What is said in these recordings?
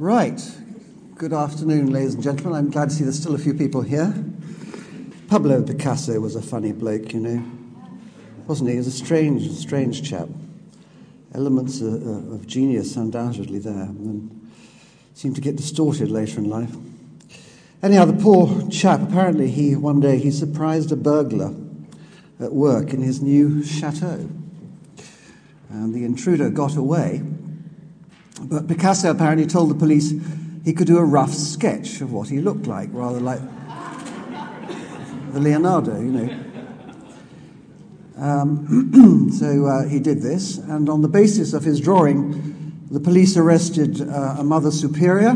Right. Good afternoon, ladies and gentlemen. I'm glad to see there's still a few people here. Pablo Picasso was a funny bloke, you know. Wasn't he? He was a strange chap. Elements of genius undoubtedly there, and then seemed to get distorted later in life. Anyhow, the poor chap, apparently one day he surprised a burglar at work in his new chateau. And the intruder got away. But Picasso apparently told the police he could do a rough sketch of what he looked like, rather like the Leonardo, you know. So he did this, and on the basis of his drawing, the police arrested a Mother Superior,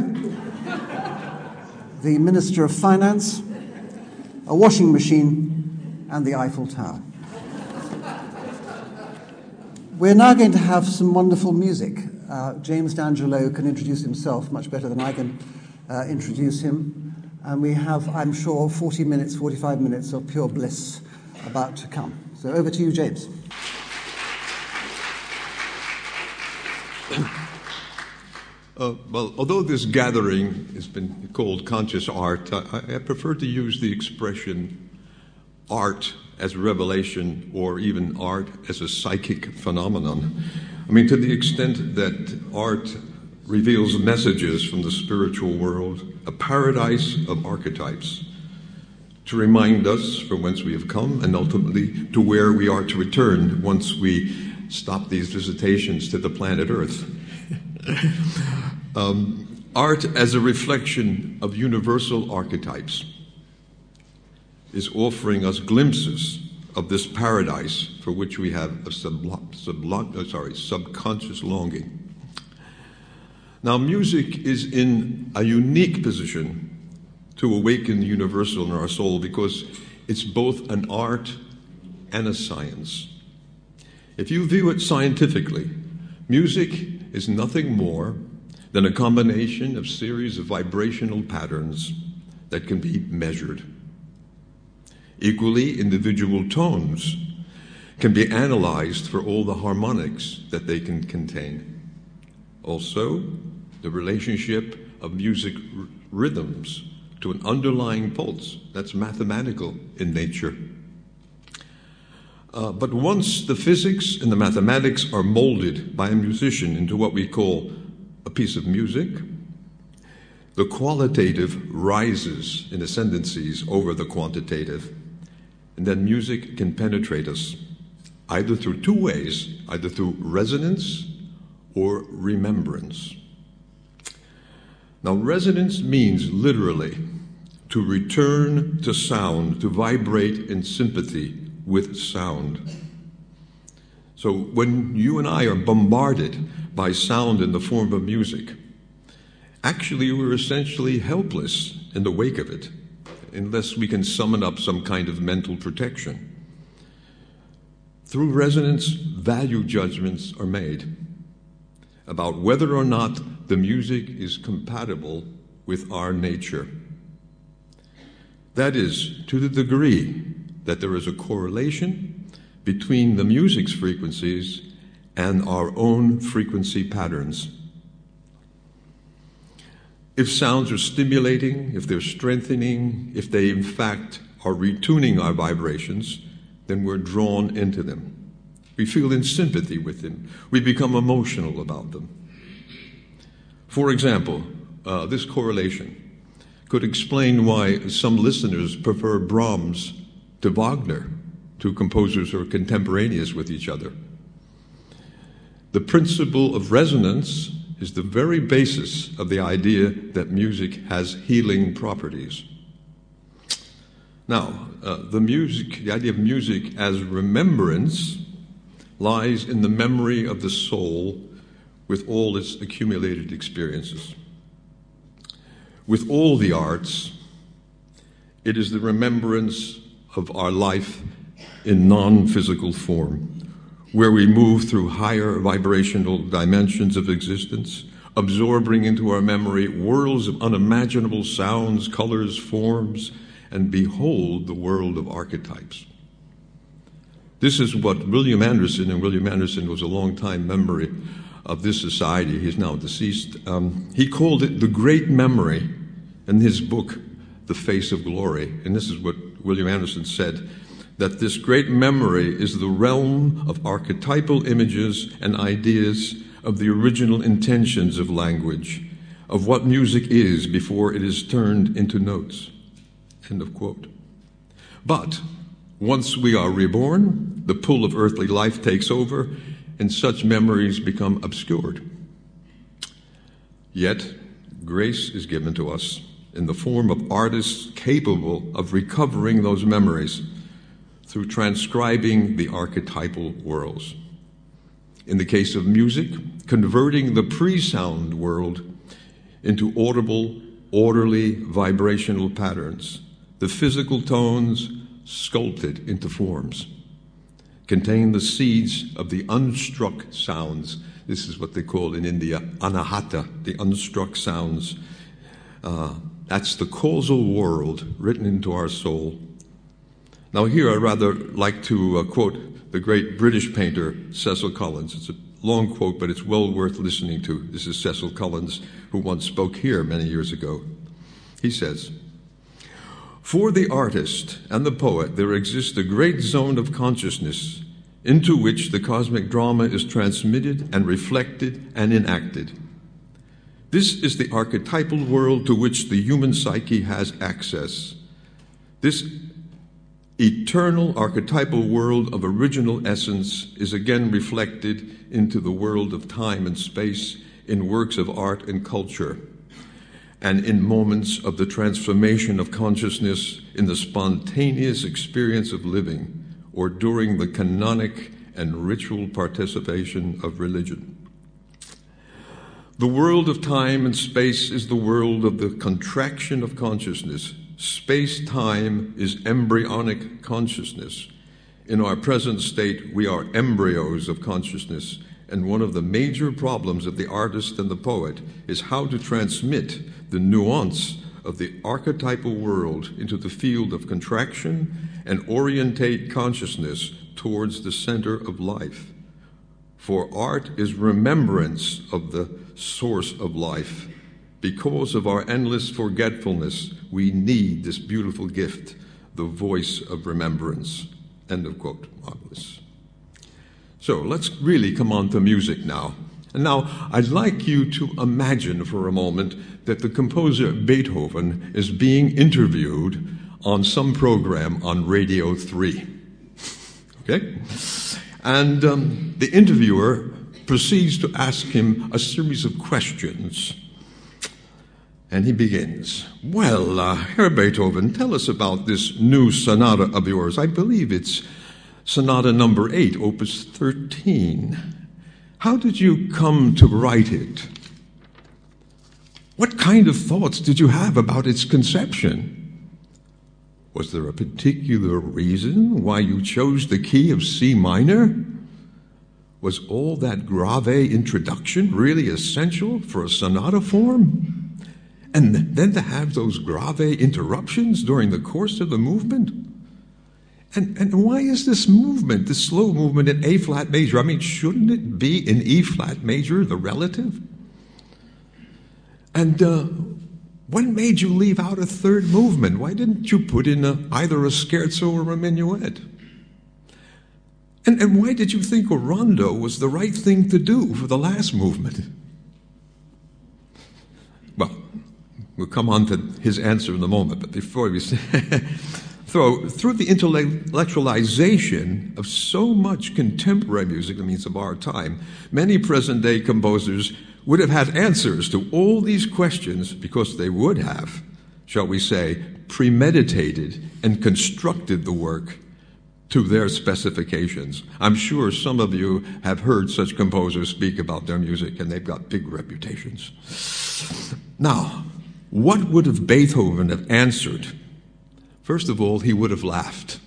the Minister of Finance, a washing machine, and the Eiffel Tower. We're now going to have some wonderful music. James D'Angelo can introduce himself much better than I can introduce him. And we have, I'm sure, 45 minutes of pure bliss about to come. So over to you, James. Well, although this gathering has been called conscious art, I prefer to use the expression art as revelation, or even art as a psychic phenomenon. I mean, to the extent that art reveals messages from the spiritual world, a paradise of archetypes, to remind us from whence we have come and ultimately to where we are to return once we stop these visitations to the planet Earth. Art as a reflection of universal archetypes is offering us glimpses of this paradise for which we have a subconscious longing. Now, music is in a unique position to awaken the universal in our soul because it's both an art and a science. If you view it scientifically, music is nothing more than a combination of series of vibrational patterns that can be measured. Equally, individual tones can be analyzed for all the harmonics that they can contain. Also, the relationship of music rhythms to an underlying pulse that's mathematical in nature. But once the physics and the mathematics are molded by a musician into what we call a piece of music, the qualitative rises in ascendancies over the quantitative, and then music can penetrate us either through two ways, either through resonance or remembrance. Now, resonance means literally to return to sound, to vibrate in sympathy with sound. So when you and I are bombarded by sound in the form of music, actually we're essentially helpless in the wake of it, unless we can summon up some kind of mental protection. Through resonance, value judgments are made about whether or not the music is compatible with our nature. That is, to the degree that there is a correlation between the music's frequencies and our own frequency patterns. If sounds are stimulating, if they're strengthening, if they in fact are retuning our vibrations, then we're drawn into them. We feel in sympathy with them. We become emotional about them. For example, this correlation could explain why some listeners prefer Brahms to Wagner, two composers who are contemporaneous with each other. The principle of resonance is the very basis of the idea that music has healing properties. Now, the idea of music as remembrance lies in the memory of the soul with all its accumulated experiences. With all the arts, it is the remembrance of our life in non-physical form, where we move through higher vibrational dimensions of existence, absorbing into our memory worlds of unimaginable sounds, colors, forms, and behold the world of archetypes. This is what William Anderson, and William Anderson was a long-time member of this society. He's now deceased. He called it the great memory in his book, The Face of Glory. And this is what William Anderson said, that this great memory is the realm of archetypal images and ideas of the original intentions of language, of what music is before it is turned into notes. End of quote. But once we are reborn, the pull of earthly life takes over, and such memories become obscured. Yet, grace is given to us in the form of artists capable of recovering those memories through transcribing the archetypal worlds. In the case of music, converting the pre-sound world into audible, orderly, vibrational patterns, the physical tones sculpted into forms, contain the seeds of the unstruck sounds. This is what they call in India anahata, the unstruck sounds. That's the causal world written into our soul. Now here I'd rather like to quote the great British painter Cecil Collins. It's a long quote, but it's well worth listening to. This is Cecil Collins, who once spoke here many years ago. He says, "For the artist and the poet, there exists a great zone of consciousness into which the cosmic drama is transmitted and reflected and enacted. This is the archetypal world to which the human psyche has access. This eternal archetypal world of original essence is again reflected into the world of time and space in works of art and culture, and in moments of the transformation of consciousness in the spontaneous experience of living, or during the canonic and ritual participation of religion. The world of time and space is the world of the contraction of consciousness. Space-time is embryonic consciousness. In our present state, we are embryos of consciousness, and one of the major problems of the artist and the poet is how to transmit the nuance of the archetypal world into the field of contraction and orientate consciousness towards the center of life. For art is remembrance of the source of life. Because of our endless forgetfulness, we need this beautiful gift, the voice of remembrance." End of quote. Marvelous. So let's really come on to music now. And now I'd like you to imagine for a moment that the composer Beethoven is being interviewed on some program on Radio 3. Okay? And the interviewer proceeds to ask him a series of questions. And he begins, "Well, Herr Beethoven, tell us about this new sonata of yours. I believe it's Sonata number 8, Opus 13. How did you come to write it? What kind of thoughts did you have about its conception? Was there a particular reason why you chose the key of C minor? Was all that grave introduction really essential for a sonata form? And then to have those grave interruptions during the course of the movement? And why is this movement, this slow movement in A-flat major? I mean, shouldn't it be in E-flat major, the relative? And what made you leave out a third movement? Why didn't you put in either a scherzo or a minuet? And why did you think a rondo was the right thing to do for the last movement?" Well, we'll come on to his answer in a moment, but before we say, through the intellectualization of so much contemporary music, that means of our time, many present-day composers would have had answers to all these questions because they would have, shall we say, premeditated and constructed the work to their specifications. I'm sure some of you have heard such composers speak about their music, and they've got big reputations. Now, what would have Beethoven have answered? First of all, he would have laughed.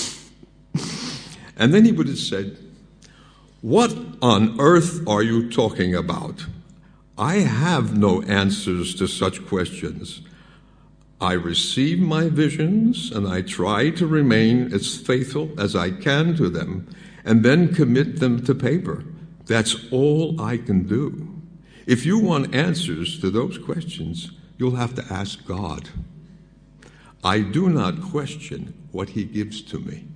And then he would have said, "What on earth are you talking about? I have no answers to such questions. I receive my visions and I try to remain as faithful as I can to them and then commit them to paper. That's all I can do. If you want answers to those questions, you'll have to ask God. I do not question what he gives to me.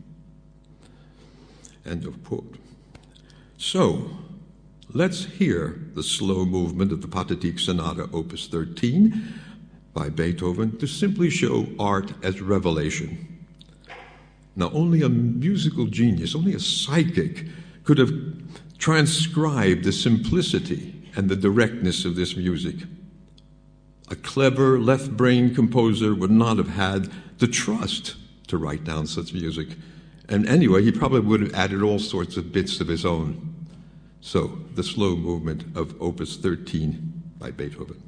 End of quote. So, let's hear the slow movement of the Pathetique Sonata, Opus 13, by Beethoven, to simply show art as revelation. Now, only a musical genius, only a psychic could have transcribed the simplicity and the directness of this music. A clever left-brain composer would not have had the trust to write down such music. And anyway, he probably would have added all sorts of bits of his own. So, the slow movement of Opus 13 by Beethoven.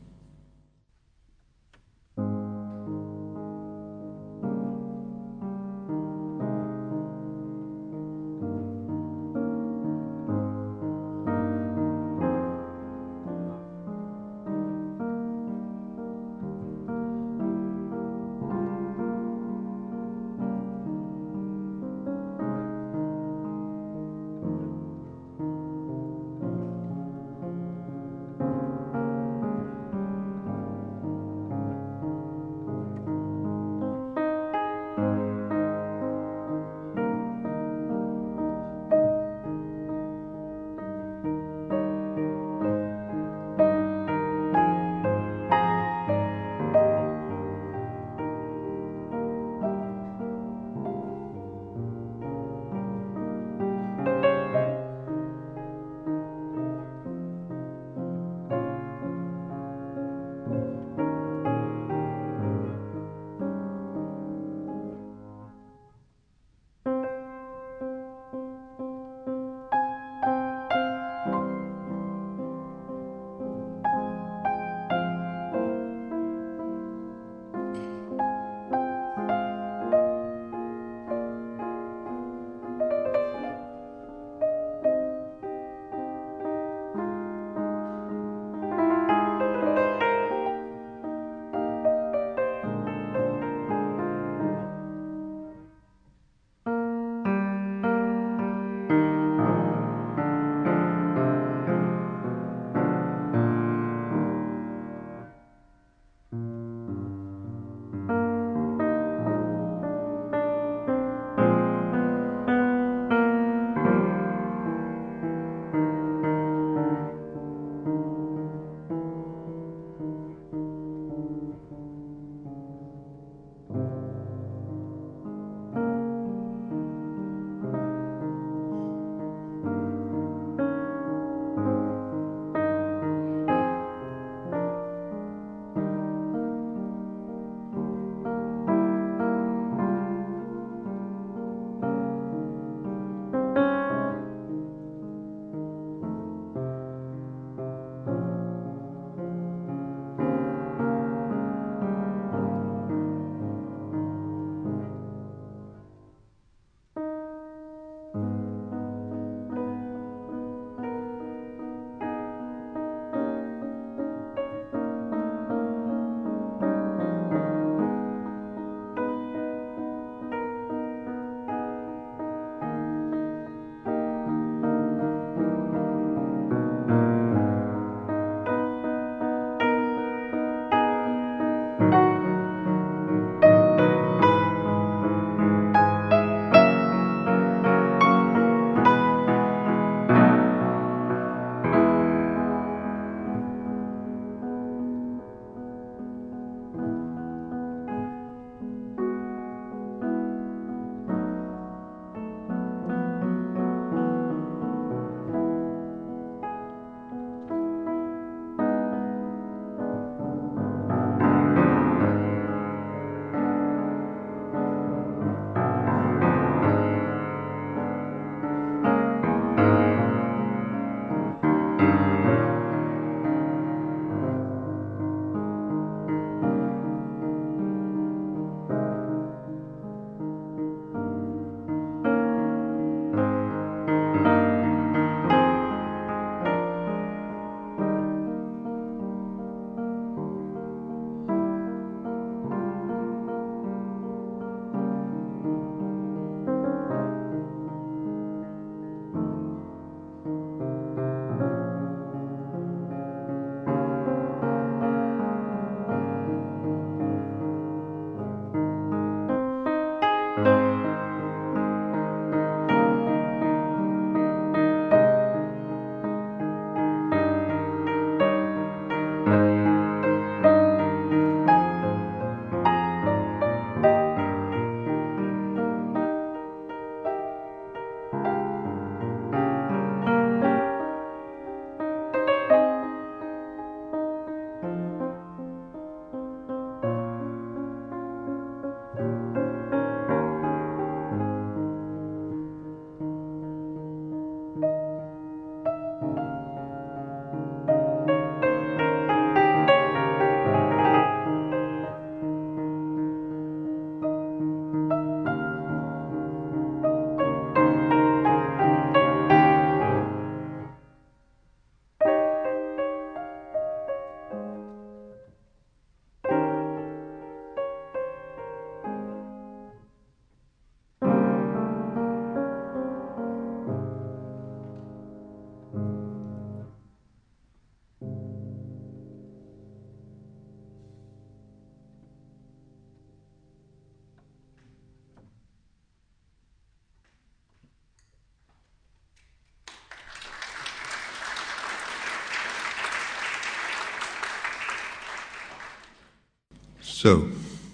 So,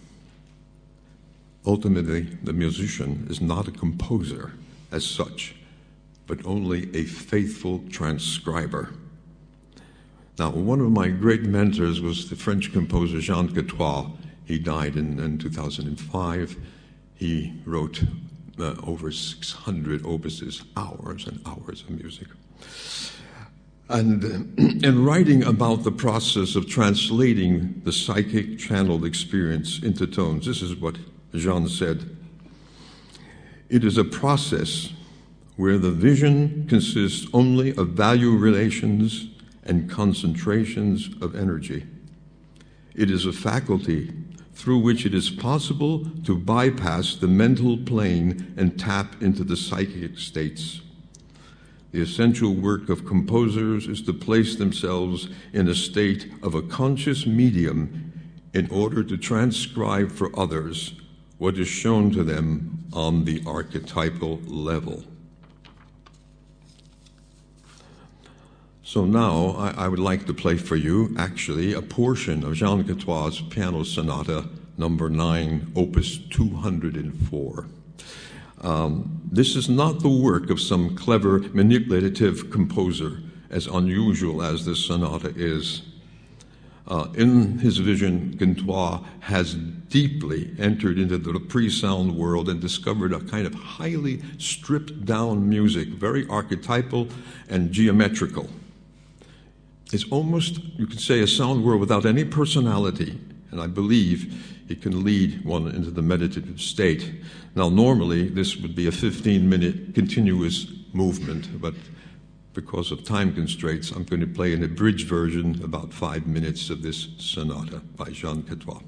ultimately, the musician is not a composer as such, but only a faithful transcriber. Now, one of my great mentors was the French composer Jean Catois. He died in 2005. He wrote over 600 opuses, hours and hours of music. And in writing about the process of translating the psychic channeled experience into tones, this is what Jean said. It is a process where the vision consists only of value relations and concentrations of energy. It is a faculty through which it is possible to bypass the mental plane and tap into the psychic states. The essential work of composers is to place themselves in a state of a conscious medium in order to transcribe for others what is shown to them on the archetypal level. So now I would like to play for you, actually, a portion of Jean Catois' Piano Sonata number 9, opus 204. This is not the work of some clever, manipulative composer, as unusual as this sonata is. In his vision, Catois has deeply entered into the pre-sound world and discovered a kind of highly stripped-down music, very archetypal and geometrical. It's almost, you could say, a sound world without any personality, and I believe it can lead one into the meditative state. Now, normally, this would be a 15-minute continuous movement, but because of time constraints, I'm going to play an abridged version, about 5 minutes of this sonata by Jean Catois.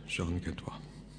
Jean Catois.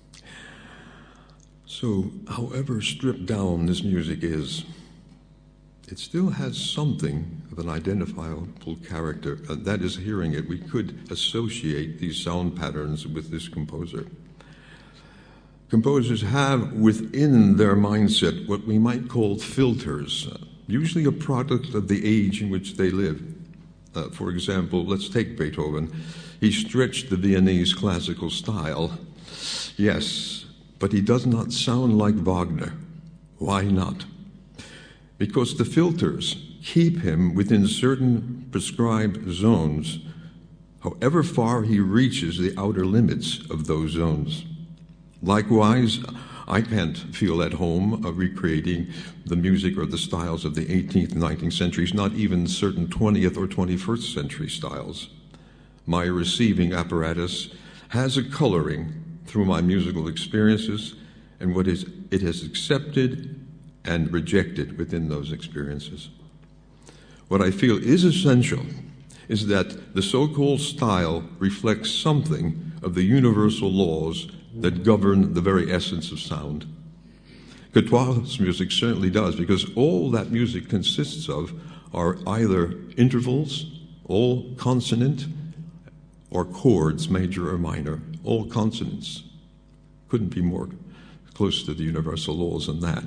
So, however stripped down this music is, it still has something of an identifiable character, and that is, hearing it, we could associate these sound patterns with this composer. Composers have within their mindset what we might call filters, usually a product of the age in which they live. For example, let's take Beethoven. He stretched the Viennese classical style, yes, but he does not sound like Wagner. Why not? Because the filters keep him within certain prescribed zones, however far he reaches the outer limits of those zones. Likewise, I can't feel at home recreating the music or the styles of the 18th and 19th centuries, not even certain 20th or 21st century styles. My receiving apparatus has a coloring through my musical experiences and what it has accepted and rejected within those experiences. What I feel is essential is that the so-called style reflects something of the universal laws that govern the very essence of sound. Catois' music certainly does, because all that music consists of are either intervals, all consonant, or chords, major or minor, all consonants. Couldn't be more close to the universal laws than that.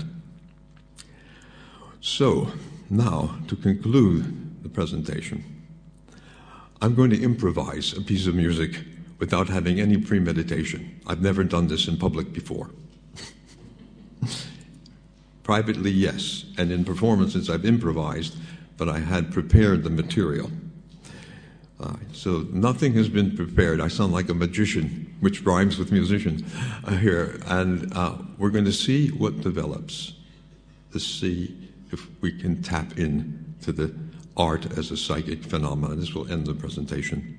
So, now, to conclude the presentation, I'm going to improvise a piece of music without having any premeditation. I've never done this in public before. Privately, yes, and in performances I've improvised, but I had prepared the material. So nothing has been prepared. I sound like a magician, which rhymes with musician here, and we're going to see what develops, to see if we can tap in to the art as a psychic phenomenon. This will end the presentation.